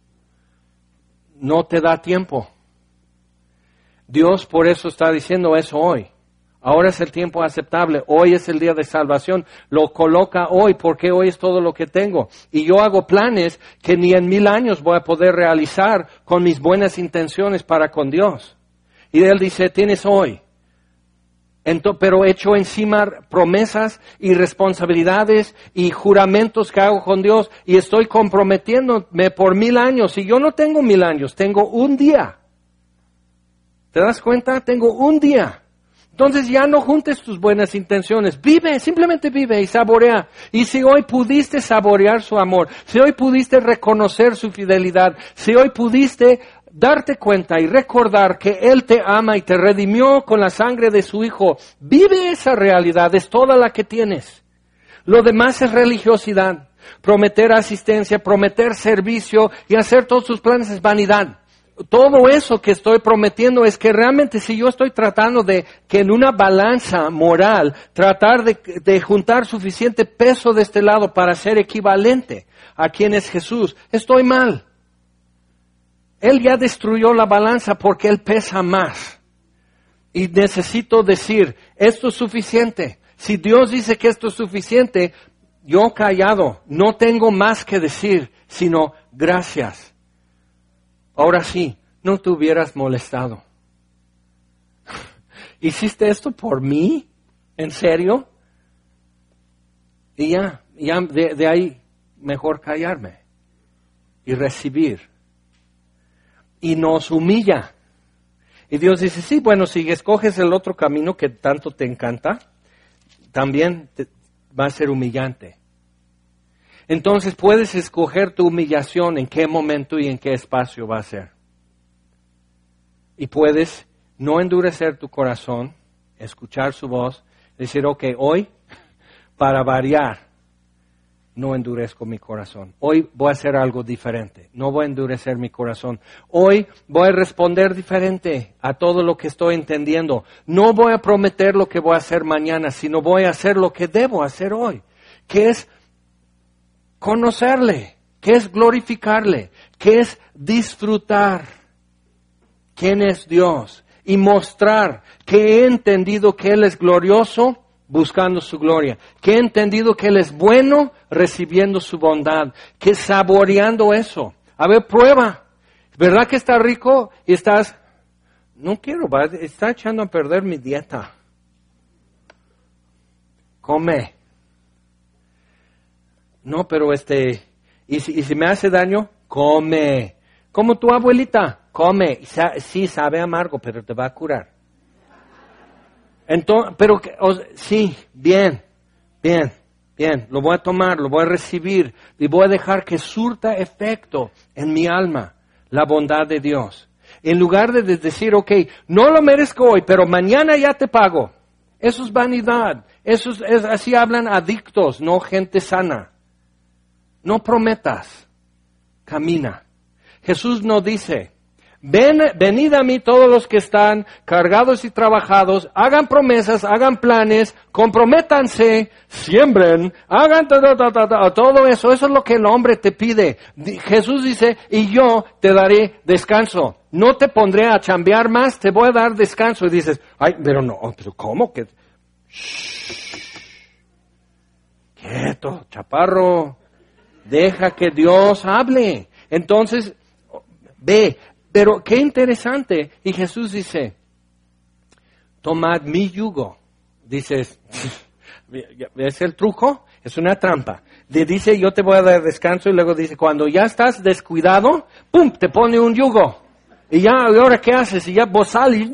No te da tiempo. Dios por eso está diciendo eso hoy. Ahora es el tiempo aceptable. Hoy es el día de salvación. Lo coloca hoy porque hoy es todo lo que tengo. Y yo hago planes que ni en mil años voy a poder realizar con mis buenas intenciones para con Dios. Y Él dice, tienes hoy. Entonces, pero echo encima promesas y responsabilidades y juramentos que hago con Dios y estoy comprometiéndome por mil años. Y yo no tengo mil años, tengo un día. ¿Te das cuenta? Tengo un día. Entonces ya no juntes tus buenas intenciones. Vive, simplemente vive y saborea. Y si hoy pudiste saborear su amor, si hoy pudiste reconocer su fidelidad, si hoy pudiste darte cuenta y recordar que Él te ama y te redimió con la sangre de su Hijo, vive esa realidad, es toda la que tienes. Lo demás es religiosidad. Prometer asistencia, prometer servicio y hacer todos sus planes es vanidad. Todo eso que estoy prometiendo es que realmente si yo estoy tratando de que en una balanza moral, tratar de, de juntar suficiente peso de este lado para ser equivalente a quien es Jesús, estoy mal. Él ya destruyó la balanza porque Él pesa más. Y necesito decir, esto es suficiente. Si Dios dice que esto es suficiente, yo callado, no tengo más que decir, sino gracias. Ahora sí, no te hubieras molestado. ¿Hiciste esto por mí? ¿En serio? Y ya, ya de, de ahí, mejor callarme y recibir. Y nos humilla. Y Dios dice, sí, bueno, si escoges el otro camino que tanto te encanta, también te, va a ser humillante. Entonces puedes escoger tu humillación en qué momento y en qué espacio va a ser. Y puedes no endurecer tu corazón, escuchar su voz, decir, ok, hoy, para variar, no endurezco mi corazón. Hoy voy a hacer algo diferente. No voy a endurecer mi corazón. Hoy voy a responder diferente a todo lo que estoy entendiendo. No voy a prometer lo que voy a hacer mañana, sino voy a hacer lo que debo hacer hoy, que es conocerle, que es glorificarle, que es disfrutar quién es Dios y mostrar que he entendido que Él es glorioso buscando su gloria, que he entendido que Él es bueno recibiendo su bondad, que saboreando eso. A ver, prueba. ¿Verdad que está rico? Y estás, no quiero, va, está echando a perder mi dieta. Come. No, pero este, y si, y si me hace daño, come. Como tu abuelita, come. Sí, sabe amargo, pero te va a curar. Entonces, pero, o, sí, bien, bien, bien, lo voy a tomar, lo voy a recibir y voy a dejar que surta efecto en mi alma la bondad de Dios. En lugar de decir, ok, no lo merezco hoy, pero mañana ya te pago. Eso es vanidad, eso es, es así hablan adictos, no gente sana. No prometas, camina. Jesús no dice, Ven, venid a mí todos los que están cargados y trabajados, hagan promesas, hagan planes, comprométanse, siembren, hagan ta, ta, ta, ta, ta, todo eso. Eso es lo que el hombre te pide. Jesús dice, y yo te daré descanso. No te pondré a chambear más, te voy a dar descanso. Y dices, ay, pero no, pero ¿cómo que? Shh. Quieto, chaparro. Deja que Dios hable. Entonces, ve. Pero qué interesante. Y Jesús dice, tomad mi yugo. Dices, ¿Es el truco? Es una trampa. Le dice, yo te voy a dar descanso, y luego dice, cuando ya estás descuidado, ¡pum!, te pone un yugo. Y ya, ¿y ahora qué haces? Y ya vos sales,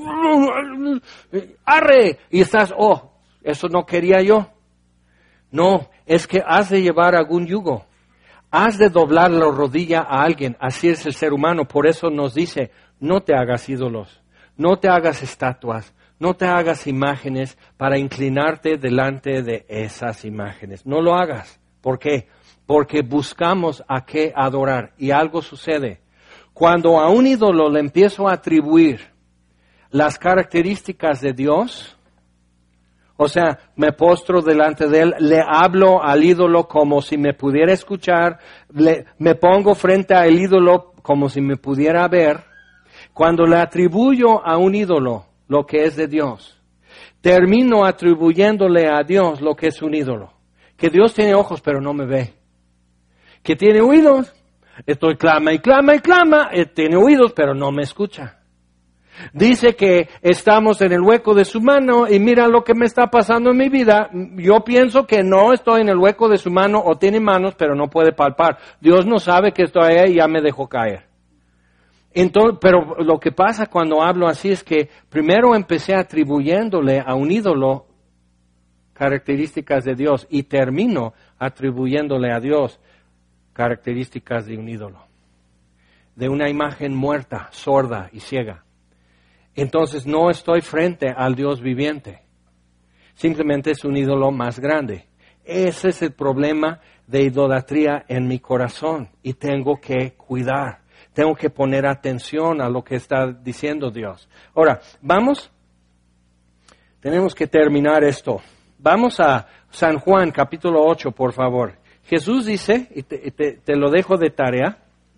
¡arre! Y estás, oh, eso no quería yo. No, es que has de llevar algún yugo. Has de doblar la rodilla a alguien. Así es el ser humano. Por eso nos dice, no te hagas ídolos, no te hagas estatuas, no te hagas imágenes para inclinarte delante de esas imágenes. No lo hagas. ¿Por qué? Porque buscamos a qué adorar. Y algo sucede. Cuando a un ídolo le empiezo a atribuir las características de Dios, o sea, me postro delante de él, le hablo al ídolo como si me pudiera escuchar, le, me pongo frente al ídolo como si me pudiera ver. Cuando le atribuyo a un ídolo lo que es de Dios, termino atribuyéndole a Dios lo que es un ídolo. Que Dios tiene ojos pero no me ve. Que tiene oídos, estoy clama y clama y clama, eh, tiene oídos pero no me escucha. Dice que estamos en el hueco de su mano y mira lo que me está pasando en mi vida. Yo pienso que no estoy en el hueco de su mano o tiene manos pero no puede palpar. Dios no sabe que estoy ahí y ya me dejó caer. Entonces, pero lo que pasa cuando hablo así es que primero empecé atribuyéndole a un ídolo características de Dios y termino atribuyéndole a Dios características de un ídolo, de una imagen muerta, sorda y ciega. Entonces no estoy frente al Dios viviente, simplemente es un ídolo más grande. Ese es el problema de idolatría en mi corazón y tengo que cuidar, tengo que poner atención a lo que está diciendo Dios. Ahora, vamos, tenemos que terminar esto. Vamos a San Juan, capítulo ocho, por favor. Jesús dice, y te, te, te lo dejo de tarea,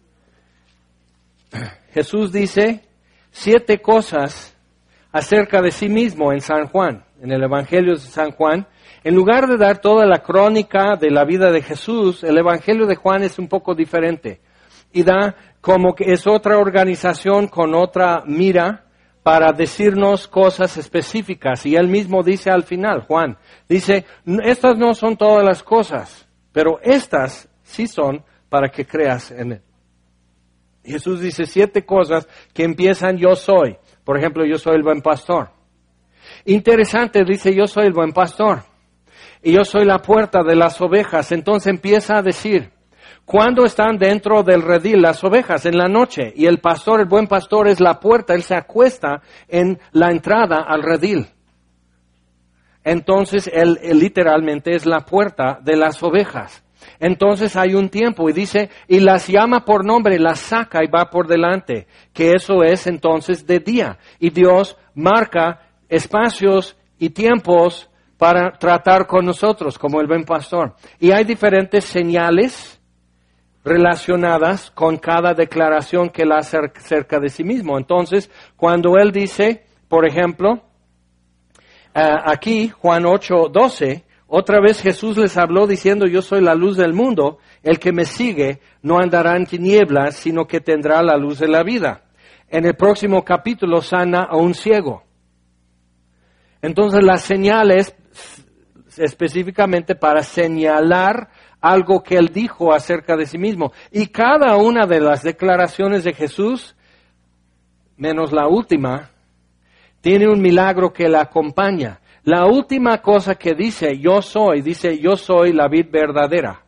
Jesús dice siete cosas acerca de sí mismo en San Juan, en el Evangelio de San Juan. En lugar de dar toda la crónica de la vida de Jesús, el Evangelio de Juan es un poco diferente. Y da como que es otra organización con otra mira para decirnos cosas específicas. Y él mismo dice al final, Juan, dice, estas no son todas las cosas, pero estas sí son para que creas en él. Jesús dice siete cosas que empiezan yo soy. Por ejemplo, yo soy el buen pastor. Interesante, dice yo soy el buen pastor. Y yo soy la puerta de las ovejas. Entonces empieza a decir, ¿cuándo están dentro del redil las ovejas? En la noche. Y el pastor, el buen pastor, es la puerta. Él se acuesta en la entrada al redil. Entonces, él, él literalmente es la puerta de las ovejas. Entonces hay un tiempo y dice, y las llama por nombre, las saca y va por delante, que eso es entonces de día. Y Dios marca espacios y tiempos para tratar con nosotros, como el buen pastor. Y hay diferentes señales relacionadas con cada declaración que él hace acerca de sí mismo. Entonces, cuando él dice, por ejemplo, uh, aquí, Juan ocho doce, otra vez Jesús les habló diciendo, yo soy la luz del mundo, el que me sigue no andará en tinieblas, sino que tendrá la luz de la vida. En el próximo capítulo sana a un ciego. Entonces las señales específicamente para señalar algo que él dijo acerca de sí mismo. Y cada una de las declaraciones de Jesús, menos la última, tiene un milagro que la acompaña. La última cosa que dice, yo soy, dice, yo soy la vid verdadera.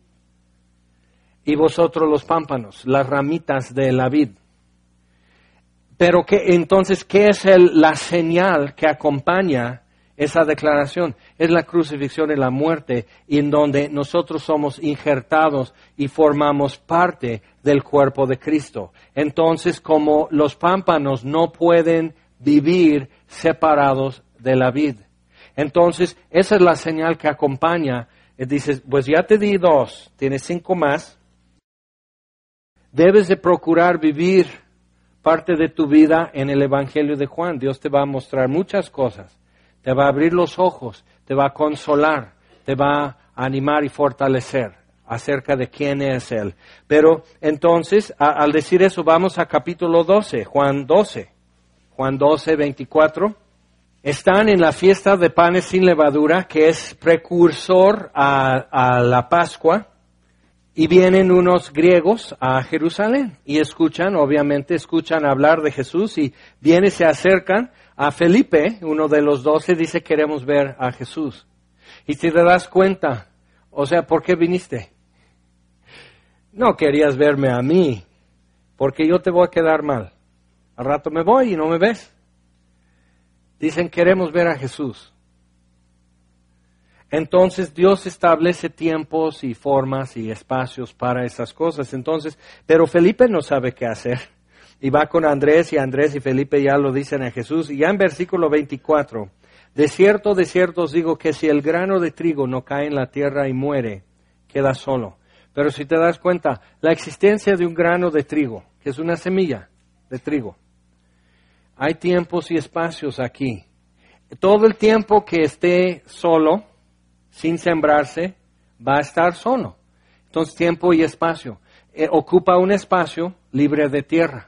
Y vosotros los pámpanos, las ramitas de la vid. Pero que, entonces, ¿qué es el, la señal que acompaña esa declaración? Es la crucifixión y la muerte, en donde nosotros somos injertados y formamos parte del cuerpo de Cristo. Entonces, como los pámpanos no pueden vivir separados de la vid. Entonces, esa es la señal que acompaña. Dices, pues ya te di dos, tienes cinco más. Debes de procurar vivir parte de tu vida en el Evangelio de Juan. Dios te va a mostrar muchas cosas. Te va a abrir los ojos, te va a consolar, te va a animar y fortalecer acerca de quién es Él. Pero entonces, a, al decir eso, vamos a capítulo doce, Juan doce. Juan doce, veinticuatro. están en la fiesta de panes sin levadura, que es precursor a, a la Pascua, y vienen unos griegos a Jerusalén y escuchan, obviamente escuchan hablar de Jesús y vienen, se acercan a Felipe, uno de los doce, dice queremos ver a Jesús. Y si te das cuenta, o sea, ¿por qué viniste? No querías verme a mí, porque yo te voy a quedar mal. Al rato me voy y no me ves. Dicen queremos ver a Jesús. Entonces Dios establece tiempos y formas y espacios para esas cosas. Entonces, pero Felipe no sabe qué hacer. Y va con Andrés y Andrés y Felipe ya lo dicen a Jesús. Y ya en versículo veinticuatro, de cierto, de cierto os digo que si el grano de trigo no cae en la tierra y muere, queda solo. Pero si te das cuenta, la existencia de un grano de trigo, que es una semilla de trigo, hay tiempos y espacios aquí. Todo el tiempo que esté solo, sin sembrarse, va a estar solo. Entonces, tiempo y espacio. Eh, ocupa un espacio libre de tierra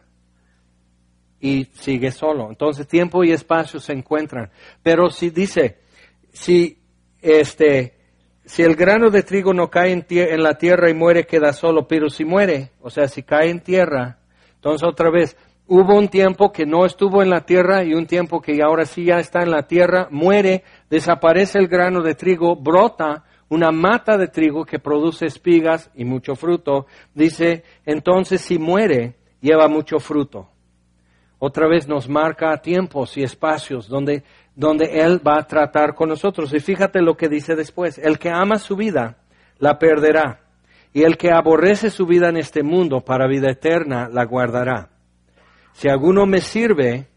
y sigue solo. Entonces, tiempo y espacio se encuentran. Pero si dice, si este, si el grano de trigo no cae en, tie- en la tierra y muere, queda solo. Pero si muere, o sea, si cae en tierra, entonces otra vez, hubo un tiempo que no estuvo en la tierra y un tiempo que ahora sí ya está en la tierra, muere, desaparece el grano de trigo, brota una mata de trigo que produce espigas y mucho fruto. Dice, entonces si muere, lleva mucho fruto. Otra vez nos marca tiempos y espacios donde, donde Él va a tratar con nosotros. Y fíjate lo que dice después, el que ama su vida, la perderá. Y el que aborrece su vida en este mundo, para vida eterna, la guardará. Si alguno me sirve,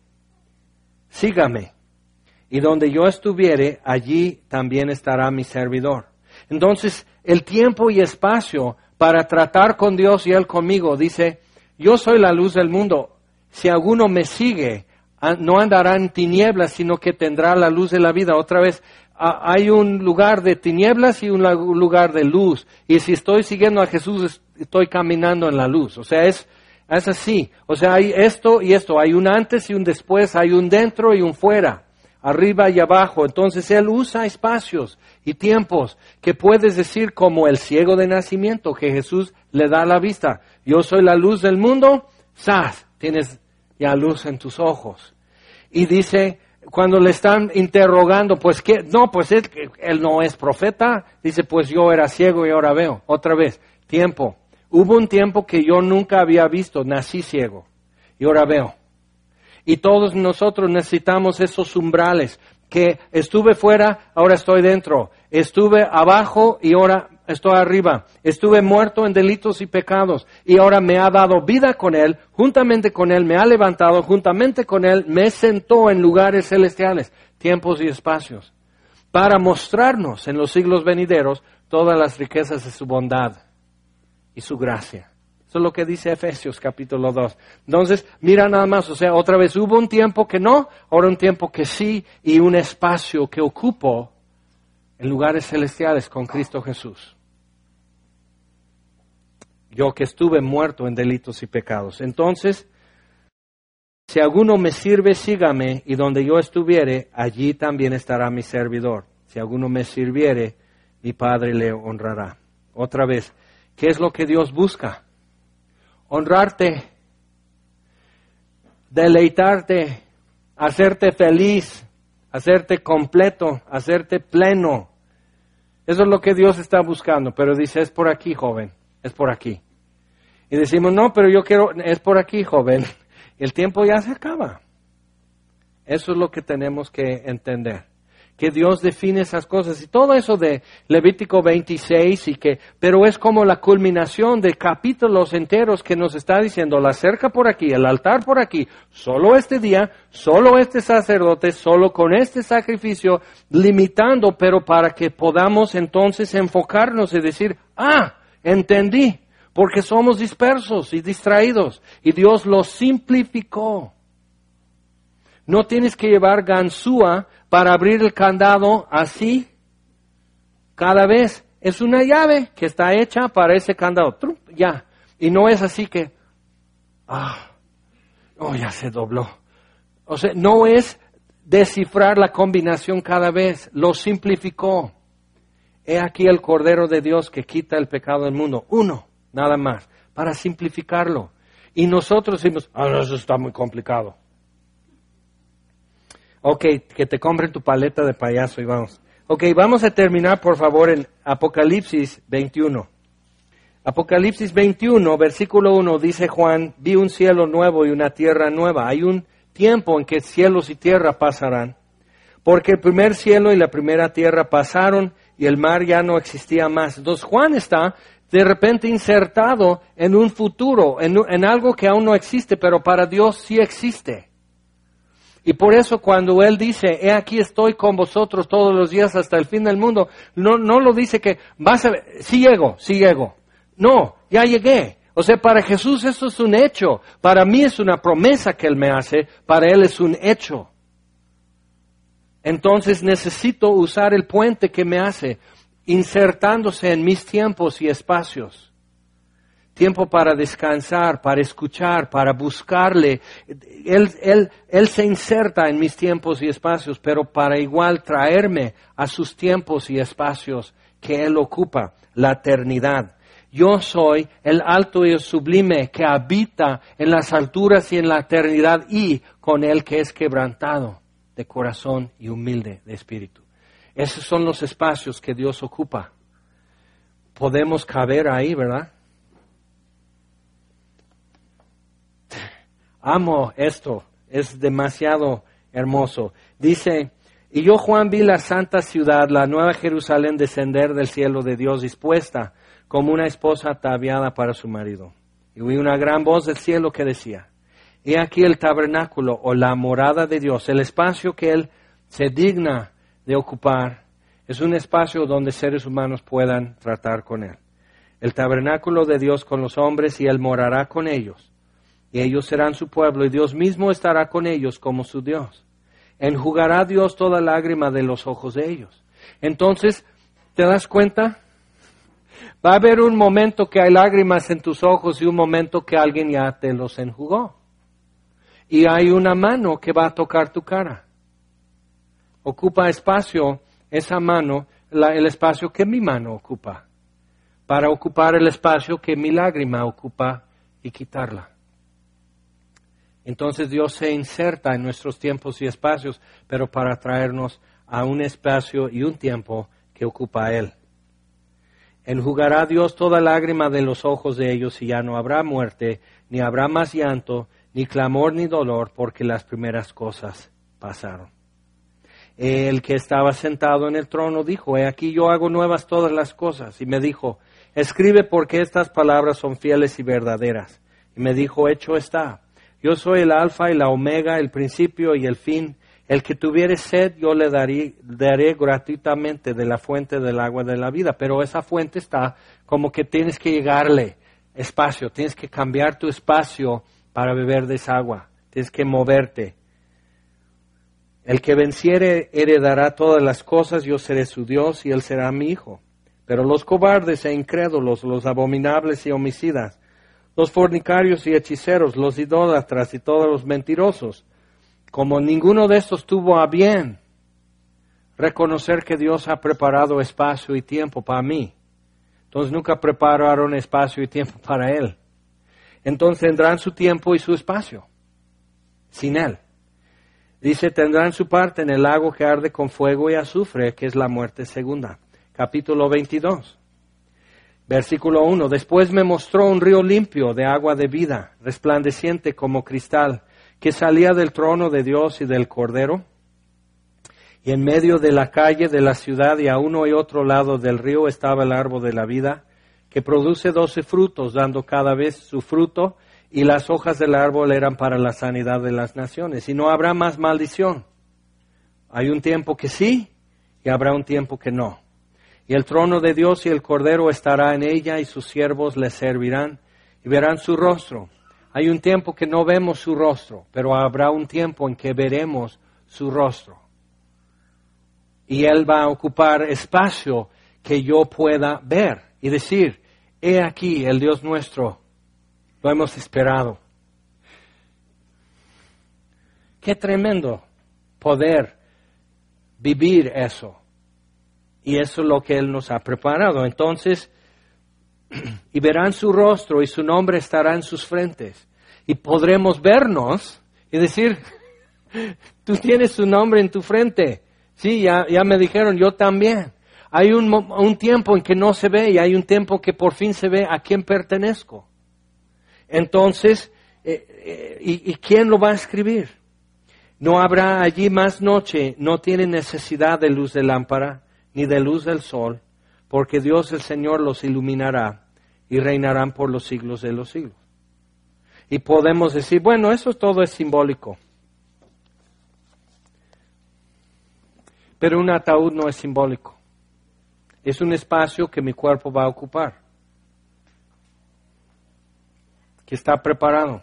sígame. Y donde yo estuviere, allí también estará mi servidor. Entonces, el tiempo y espacio para tratar con Dios y Él conmigo, dice, yo soy la luz del mundo. Si alguno me sigue, no andará en tinieblas, sino que tendrá la luz de la vida. Otra vez, hay un lugar de tinieblas y un lugar de luz. Y si estoy siguiendo a Jesús, estoy caminando en la luz. O sea, es... Es así, o sea, hay esto y esto, hay un antes y un después, hay un dentro y un fuera, arriba y abajo. Entonces Él usa espacios y tiempos que puedes decir como el ciego de nacimiento, que Jesús le da la vista. Yo soy la luz del mundo, ¡zas! Tienes ya luz en tus ojos. Y dice, cuando le están interrogando, pues ¿qué? No, pues él, él no es profeta, dice, pues yo era ciego y ahora veo. Otra vez, tiempo. Hubo un tiempo que yo nunca había visto, nací ciego y ahora veo. Y todos nosotros necesitamos esos umbrales, que estuve fuera, ahora estoy dentro. Estuve abajo y ahora estoy arriba. Estuve muerto en delitos y pecados y ahora me ha dado vida con Él, juntamente con Él me ha levantado, juntamente con Él me sentó en lugares celestiales, tiempos y espacios, para mostrarnos en los siglos venideros todas las riquezas de su bondad y su gracia. Eso es lo que dice Efesios capítulo dos. Entonces, mira nada más, o sea, otra vez hubo un tiempo que no, ahora un tiempo que sí, y un espacio que ocupo en lugares celestiales con Cristo Jesús. Yo que estuve muerto en delitos y pecados. Entonces, si alguno me sirve, sígame, y donde yo estuviere, allí también estará mi servidor. Si alguno me sirviere, mi Padre le honrará. Otra vez, ¿qué es lo que Dios busca? Honrarte, deleitarte, hacerte feliz, hacerte completo, hacerte pleno. Eso es lo que Dios está buscando, pero dice, es por aquí, joven, es por aquí. Y decimos, no, pero yo quiero, es por aquí, joven. El tiempo ya se acaba. Eso es lo que tenemos que entender. Que Dios define esas cosas y todo eso de Levítico veintiséis y que, pero es como la culminación de capítulos enteros que nos está diciendo la cerca por aquí, el altar por aquí, solo este día, solo este sacerdote, solo con este sacrificio, limitando, pero para que podamos entonces enfocarnos y decir, ah, entendí, porque somos dispersos y distraídos y Dios lo simplificó. No tienes que llevar ganzúa para abrir el candado así cada vez. Es una llave que está hecha para ese candado. ¡Trum! Ya. Y no es así que, ah, oh, ya se dobló. O sea, no es descifrar la combinación cada vez, lo simplificó. He aquí el Cordero de Dios que quita el pecado del mundo. Uno, nada más, para simplificarlo. Y nosotros decimos, ah, no, eso está muy complicado. Ok, que te compren tu paleta de payaso y vamos. Ok, vamos a terminar por favor en Apocalipsis veintiuno. Apocalipsis veintiuno, versículo uno, dice Juan, vi un cielo nuevo y una tierra nueva. Hay un tiempo en que cielos y tierra pasarán, porque el primer cielo y la primera tierra pasaron y el mar ya no existía más. Entonces Juan está de repente insertado en un futuro, en, en algo que aún no existe, pero para Dios sí existe. Y por eso cuando Él dice, he aquí estoy con vosotros todos los días hasta el fin del mundo, no, no lo dice que vas a ver, sí llego, sí llego. No, ya llegué. O sea, para Jesús eso es un hecho. Para mí es una promesa que Él me hace, para Él es un hecho. Entonces necesito usar el puente que me hace, insertándose en mis tiempos y espacios. Tiempo para descansar, para escuchar, para buscarle. Él, él, él se inserta en mis tiempos y espacios, pero para igual traerme a sus tiempos y espacios que Él ocupa, la eternidad. Yo soy el alto y el sublime que habita en las alturas y en la eternidad y con el que es quebrantado de corazón y humilde de espíritu. Esos son los espacios que Dios ocupa. Podemos caber ahí, ¿verdad? Amo esto, es demasiado hermoso. Dice, y yo Juan vi la santa ciudad, la nueva Jerusalén descender del cielo de Dios dispuesta como una esposa ataviada para su marido. Y oí una gran voz del cielo que decía, he aquí el tabernáculo o la morada de Dios, el espacio que Él se digna de ocupar, es un espacio donde seres humanos puedan tratar con Él. El tabernáculo de Dios con los hombres y Él morará con ellos. Y ellos serán su pueblo y Dios mismo estará con ellos como su Dios. Enjugará Dios toda lágrima de los ojos de ellos. Entonces, ¿te das cuenta? Va a haber un momento que hay lágrimas en tus ojos y un momento que alguien ya te los enjugó. Y hay una mano que va a tocar tu cara. Ocupa espacio esa mano, la, el espacio que mi mano ocupa, para ocupar el espacio que mi lágrima ocupa y quitarla. Entonces Dios se inserta en nuestros tiempos y espacios, pero para traernos a un espacio y un tiempo que ocupa Él. Enjugará Dios toda lágrima de los ojos de ellos y ya no habrá muerte, ni habrá más llanto, ni clamor, ni dolor, porque las primeras cosas pasaron. El que estaba sentado en el trono dijo, he aquí yo hago nuevas todas las cosas. Y me dijo, escribe porque estas palabras son fieles y verdaderas. Y me dijo, hecho está. Yo soy el alfa y la omega, el principio y el fin. El que tuviere sed, yo le daré, daré gratuitamente de la fuente del agua de la vida. Pero esa fuente está como que tienes que llegarle espacio. Tienes que cambiar tu espacio para beber de esa agua. Tienes que moverte. El que venciere heredará todas las cosas, yo seré su Dios y él será mi hijo. Pero los cobardes e incrédulos, los abominables y homicidas, los fornicarios y hechiceros, los idólatras y todos los mentirosos, como ninguno de estos tuvo a bien reconocer que Dios ha preparado espacio y tiempo para mí, entonces nunca prepararon espacio y tiempo para Él. Entonces tendrán su tiempo y su espacio sin Él. Dice, tendrán su parte en el lago que arde con fuego y azufre, que es la muerte segunda. Capítulo veintidós. Versículo uno. Después me mostró un río limpio de agua de vida, resplandeciente como cristal, que salía del trono de Dios y del Cordero. Y en medio de la calle de la ciudad y a uno y otro lado del río estaba el árbol de la vida, que produce doce frutos, dando cada vez su fruto, y las hojas del árbol eran para la sanidad de las naciones. Y no habrá más maldición. Hay un tiempo que sí, y habrá un tiempo que no. Y el trono de Dios y el Cordero estará en ella, y sus siervos le servirán, y verán su rostro. Hay un tiempo que no vemos su rostro, pero habrá un tiempo en que veremos su rostro. Y Él va a ocupar espacio que yo pueda ver y decir, he aquí el Dios nuestro, lo hemos esperado. Qué tremendo. poder vivir eso. Y eso es lo que Él nos ha preparado. Entonces, y verán su rostro y su nombre estará en sus frentes. Y podremos vernos y decir, tú tienes su nombre en tu frente. Sí, ya, ya me dijeron, yo también. Hay un, un tiempo en que no se ve y hay un tiempo que por fin se ve a quién pertenezco. Entonces, eh, eh, ¿y, ¿y quién lo va a escribir? No habrá allí más noche, no tiene necesidad de luz de lámpara, ni de luz del sol, porque Dios el Señor los iluminará y reinarán por los siglos de los siglos. Y podemos decir, bueno, eso todo es simbólico. Pero un ataúd no es simbólico. Es un espacio que mi cuerpo va a ocupar, que está preparado.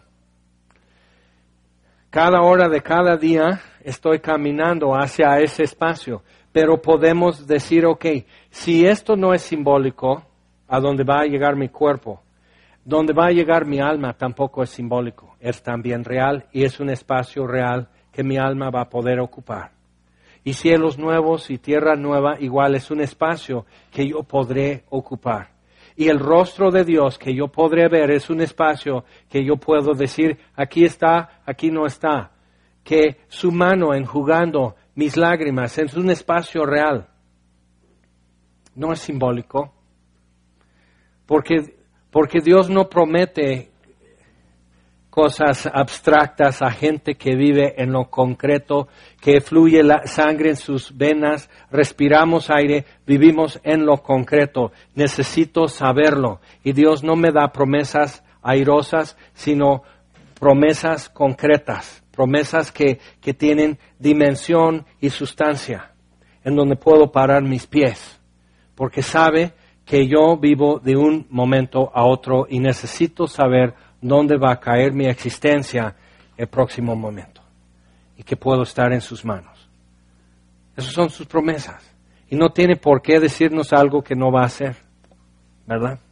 Cada hora de cada día estoy caminando hacia ese espacio, pero podemos decir, ok, si esto no es simbólico, a dónde va a llegar mi cuerpo, donde va a llegar mi alma tampoco es simbólico, es también real y es un espacio real que mi alma va a poder ocupar. Y cielos nuevos y tierra nueva igual es un espacio que yo podré ocupar. Y el rostro de Dios que yo podré ver es un espacio que yo puedo decir, aquí está, aquí no está. Que su mano enjugando mis lágrimas es un espacio real. No es simbólico. Porque, porque Dios no promete cosas abstractas a gente que vive en lo concreto, que fluye la sangre en sus venas, respiramos aire, vivimos en lo concreto. Necesito saberlo. Y Dios no me da promesas airosas, sino promesas concretas, promesas que, que tienen dimensión y sustancia, en donde puedo parar mis pies, porque sabe que yo vivo de un momento a otro y necesito saber dónde va a caer mi existencia el próximo momento y que puedo estar en sus manos. Esas son sus promesas y no tiene por qué decirnos algo que no va a hacer, ¿verdad?